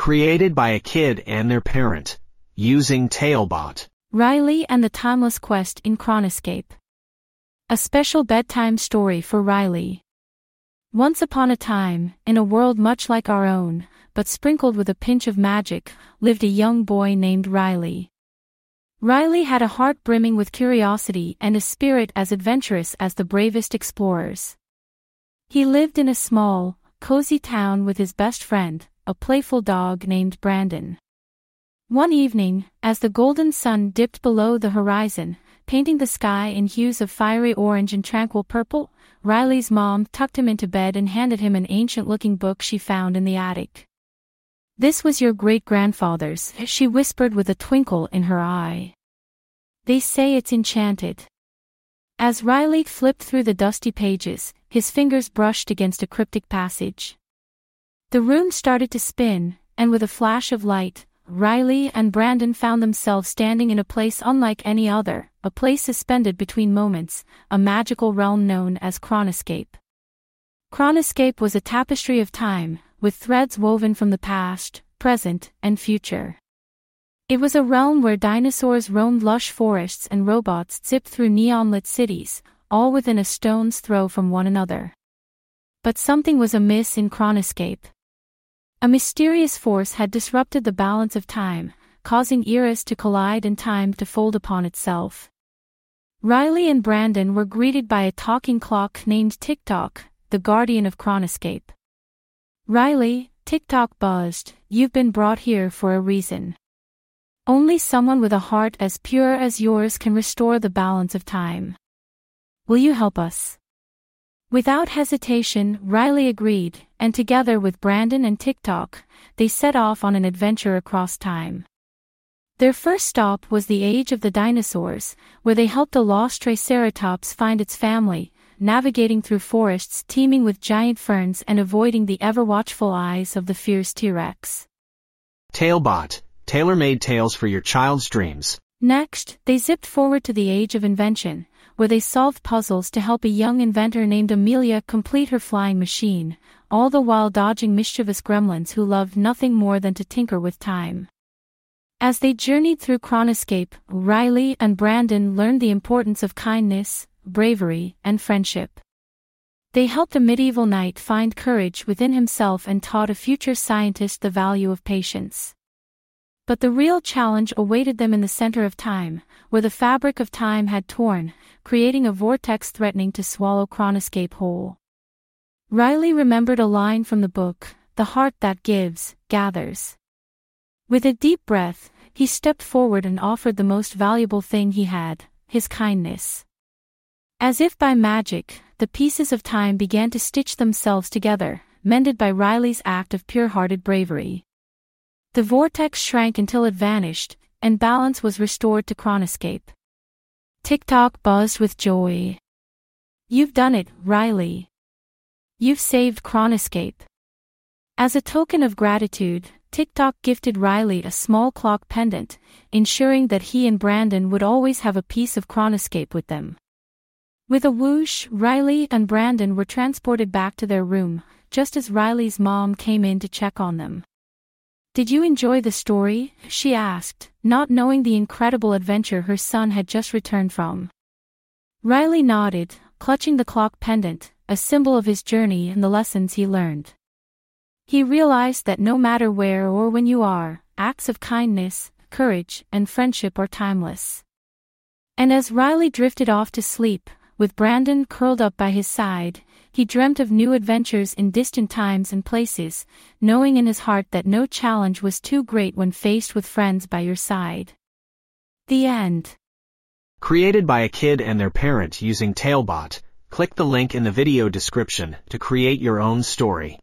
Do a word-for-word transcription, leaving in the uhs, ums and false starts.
Created by a kid and their parent, using Talebot. Riley and the Timeless Quest in Chronoscape. A special bedtime story for Riley. Once upon a time, in a world much like our own, but sprinkled with a pinch of magic, lived a young boy named Riley. Riley had a heart brimming with curiosity and a spirit as adventurous as the bravest explorers. He lived in a small, cozy town with his best friend, a playful dog named Brandon. One evening, as the golden sun dipped below the horizon, painting the sky in hues of fiery orange and tranquil purple, Riley's mom tucked him into bed and handed him an ancient-looking book she found in the attic. "This was your great-grandfather's," she whispered with a twinkle in her eye. "They say it's enchanted." As Riley flipped through the dusty pages, his fingers brushed against a cryptic passage. The room started to spin, and with a flash of light, Riley and Brandon found themselves standing in a place unlike any other, a place suspended between moments, a magical realm known as Chronoscape. Chronoscape was a tapestry of time, with threads woven from the past, present, and future. It was a realm where dinosaurs roamed lush forests and robots zipped through neon-lit cities, all within a stone's throw from one another. But something was amiss in Chronoscape. A mysterious force had disrupted the balance of time, causing eras to collide and time to fold upon itself. Riley and Brandon were greeted by a talking clock named Tick-Tock, the guardian of Chronoscape. "Riley," Tick-Tock buzzed, "you've been brought here for a reason. Only someone with a heart as pure as yours can restore the balance of time. Will you help us?" Without hesitation, Riley agreed, and together with Brandon and Tick-Tock, they set off on an adventure across time. Their first stop was the Age of the Dinosaurs, where they helped a lost Triceratops find its family, navigating through forests teeming with giant ferns and avoiding the ever-watchful eyes of the fierce T-Rex. Talebot, tailor-made tales for your child's dreams. Next, they zipped forward to the Age of Invention, where they solved puzzles to help a young inventor named Amelia complete her flying machine, all the while dodging mischievous gremlins who loved nothing more than to tinker with time. As they journeyed through Chronoscape, Riley and Brandon learned the importance of kindness, bravery, and friendship. They helped a medieval knight find courage within himself and taught a future scientist the value of patience. But the real challenge awaited them in the center of time, where the fabric of time had torn, creating a vortex threatening to swallow Chronoscape whole. Riley remembered a line from the book, "The heart that gives, gathers." With a deep breath, he stepped forward and offered the most valuable thing he had, his kindness. As if by magic, the pieces of time began to stitch themselves together, mended by Riley's act of pure-hearted bravery. The vortex shrank until it vanished, and balance was restored to Chronoscape. Tick-Tock buzzed with joy. "You've done it, Riley. You've saved Chronoscape." As a token of gratitude, Tick-Tock gifted Riley a small clock pendant, ensuring that he and Brandon would always have a piece of Chronoscape with them. With a whoosh, Riley and Brandon were transported back to their room, just as Riley's mom came in to check on them. "Did you enjoy the story?" she asked, not knowing the incredible adventure her son had just returned from. Riley nodded, clutching the clock pendant, a symbol of his journey and the lessons he learned. He realized that no matter where or when you are, acts of kindness, courage, and friendship are timeless. And as Riley drifted off to sleep, with Brandon curled up by his side, he dreamt of new adventures in distant times and places, knowing in his heart that no challenge was too great when faced with friends by your side. The end. Created by a kid and their parent using Talebot, click the link in the video description to create your own story.